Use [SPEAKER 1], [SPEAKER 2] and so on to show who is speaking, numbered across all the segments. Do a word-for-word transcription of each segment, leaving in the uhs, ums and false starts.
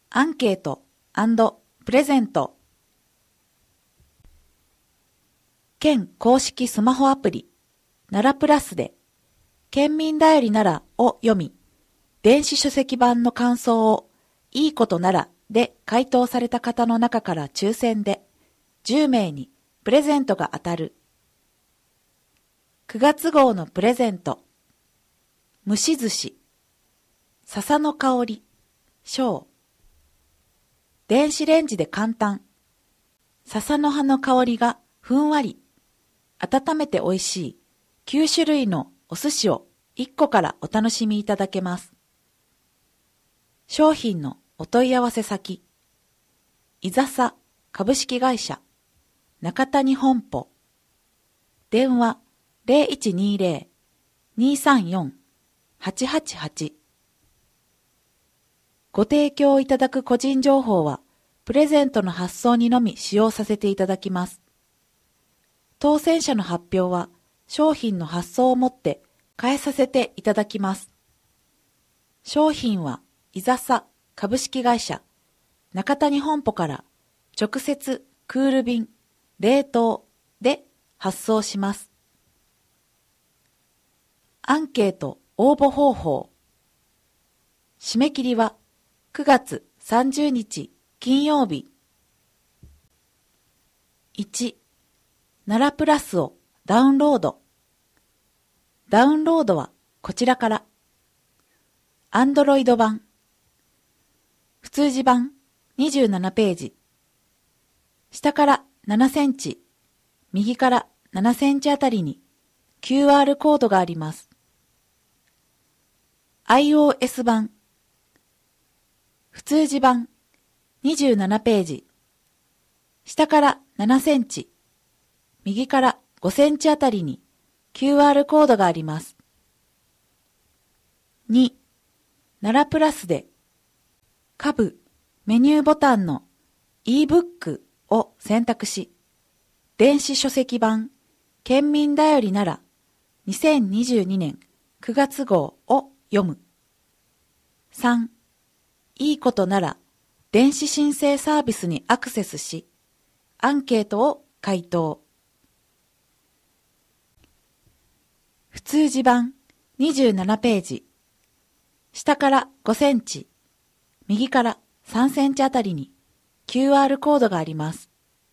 [SPEAKER 1] アンケート&プレゼント。県公式スマホアプリ、ならプラスで、県民だよりならを読み、電子書籍版の感想をいいことならで回答された方の中から抽選でじゅうめいにプレゼントが当たる。くがつ号のプレゼント。蒸し寿司。笹の香り。小。電子レンジで簡単。笹の葉の香りがふんわり。温めて美味しいきゅうしゅるいのお寿司をいっこからお楽しみいただけます。商品のお問い合わせ先。いざさ株式会社中谷本舗。電話 ゼロいちにゼロ にさんよん はちはちはち。ご提供いただく個人情報はプレゼントの発送にのみ使用させていただきます。当選者の発表は商品の発送をもって返させていただきます。商品はいざさ株式会社中谷本舗から直接クール便、冷凍で発送します。アンケート応募方法。締め切りはくがつさんじゅうにち金曜日。いち、ならプラスをダウンロード。ダウンロードはこちらから。Android 版。普通字版にじゅうななページ。下からななセンチ、右からななセンチあたりに キューアール コードがあります。iOS 版。普通字版にじゅうななページ。下からななセンチ、右からごセンチあたりに キューアール コードがあります。に、ならプラスで、下部メニューボタンの ebook を選択し、電子書籍版県民だよりならにせんにじゅうにねんくがつ号を読む。さん、いいことなら電子申請サービスにアクセスし、アンケートを回答。普通字版にじゅうななページ。下からごセンチ、右からさんセンチあたりに キューアール コードがあります。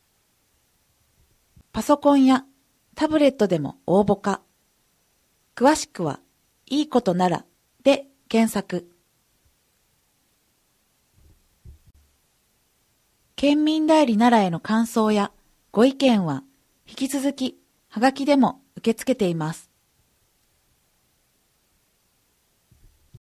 [SPEAKER 1] パソコンやタブレットでも応募可。詳しくは、いいことならで検索。県民だよりならへの感想やご意見は引き続きはがきでも受け付けています。